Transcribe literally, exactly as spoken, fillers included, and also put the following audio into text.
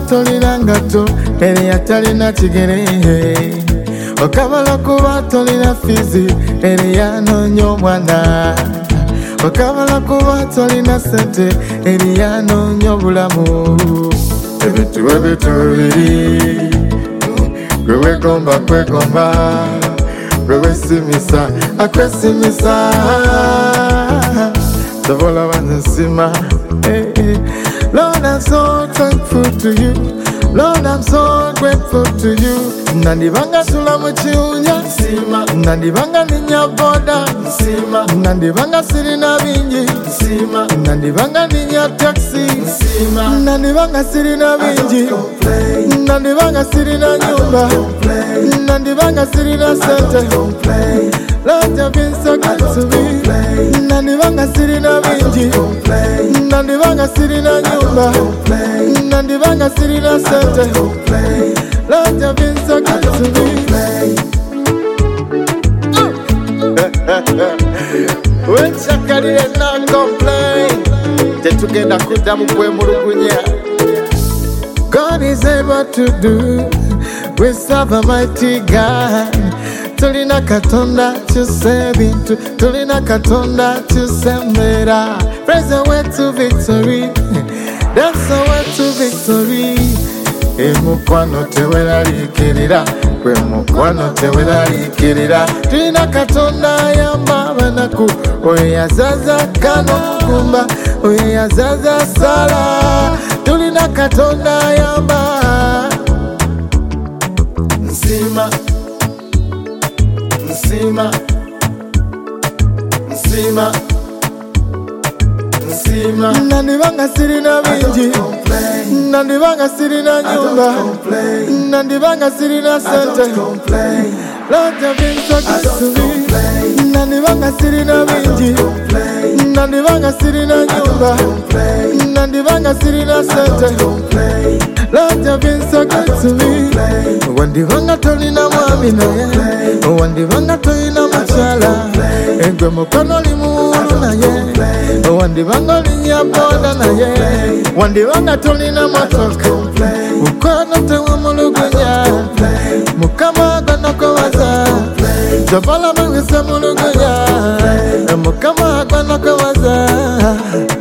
tolina ngato eri atalina kigere okabala kuba tolina fizi eri yanoonya omwana okabala kuba tolina sente eri yanoonya obulamu ebintu ebintu bibiri gwe wegomba kwegomba gwe wesimisa akwesimisa sobola banzisima hey, hey. Lord, I'm so thankful to you. Lord, I'm so grateful to you. Nandibanga sula muchiunya sima, nandibanga ninya boda sima, nandibanga sirina bingi sima, nandibanga ninya taxi sima, nandibanga sirina bingi, nandibanga sirina nyumba, nandibanga sirina sente. Lord, you've been so good to me. Nandibanga sirina bingi, nandibanga sirina nyumba, nandibanga sirina sente. Lord, you've been so good to me. When Shakari did not complain, they together could damn Murugunya. God is able to do. We serve a mighty God. Tulina katonda chusebintu, tulina katonda chusemera. Praise the way to victory. That's the way to victory. Emukwano tewera likirira, kwe mukwano tewera likirira. Tulina katonda yamba banaku, oye yazaza kano kumba, oye yazaza sala. Tulina katonda yamba Nsima Nsima Nsima Nsima Nandibanga sirina bingi, nandibanga sirina nyumba, nandibanga sirina sente. Lord, you've been so good to me. Nandibanga sirina bingi, nandibanga sirina nyumba, nandibanga sirina sente. Lord, you've been so good to me. Wandibanga tolina mwami naye, wandibanga tolina machala, egwe mukono limuulu naye, wandibanga linya boda naye, wandibanga tolina motoka, mukono tewa mulugunya, mukama agana kwebaza, jabala mwese mulugunya, mukama agana kwebaza.